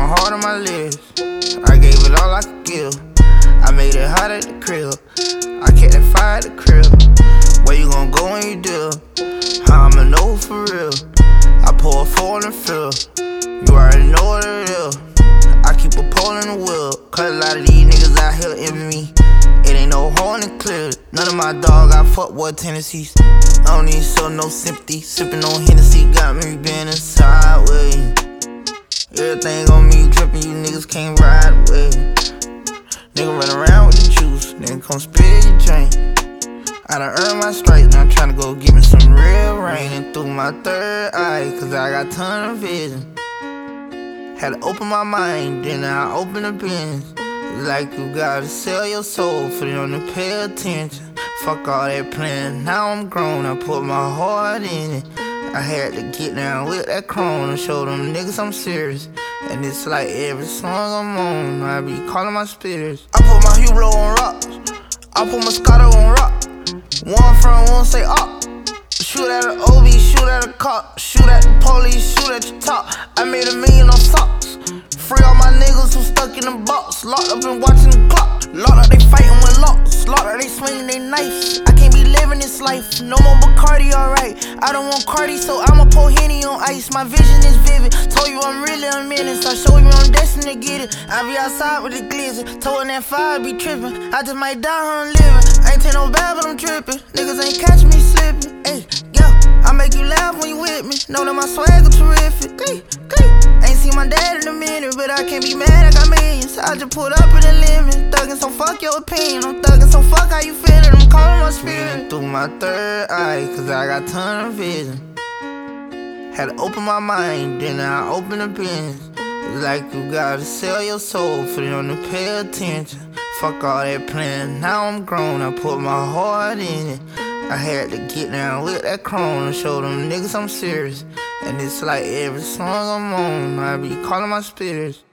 my heart on my lips. I gave it all I could give. I made it hot at the crib. I kept that fire at the crib. Where you gon' go when you deal? How I'ma know for real? I pour a four in the field. You already know what it is. I keep a pole in the wheel. Cause a lot of these niggas out here envy me. It ain't no hole in the clear. None of my dog got fuckboy tendencies. I don't need show no sympathy. Sippin' on Hennessy got me bending sideways. Everything on me drippin', you niggas can't ride away. Nigga run around with the juice, then come spit your drink. I done earned my stripes, now I'm tryna go get me some real rain. And through my third eye, cause I got ton of vision. Had to open my mind, then I open the bins. Like you gotta sell your soul for them to pay attention. Fuck all that plan, now I'm grown, I put my heart in it. I had to get down with that chrome and show them niggas I'm serious. And it's like every song I'm on, I be calling my spirits. I put my Hublot on rocks, I put my Moscato on rock. One front, one say up. Shoot at an OB, shoot at a cop. Shoot at the police, shoot at your top. I made $1 million on socks. Free all my niggas who stuck in the box. Locked up and watching the clock. Locked up, they fighting with locks. Locked up, they swinging they knives. I can't be living this life. No more Bacardi, alright. I don't want Cardi, so I'ma pour Henny on ice. My vision is vivid. Told you I'm really a menace. I show you I'm destined to get it. I be outside with the glizzy. Told that fire be tripping. I just might die how I'm living. I ain't take no bad, but I'm tripping. Niggas ain't catch me slipping. Ay, yeah. I make you laugh when you with me. Know that my swagger terrific. Ain't seen my dad in a minute, but I can't be mad, I got millions. I just pulled up in the limit. Thuggin', so fuck your opinion. I'm thuggin', so fuck how you feelin'. I'm calling my spirit through my third eye, cause I got ton of vision. Had to open my mind, then I open the bins. Like you gotta sell your soul for them to pay attention. Fuck all that plan, now I'm grown, I put my heart in it. I had to get down with that chrome and show them niggas I'm serious. And it's like every song I'm on, I be calling my spirits.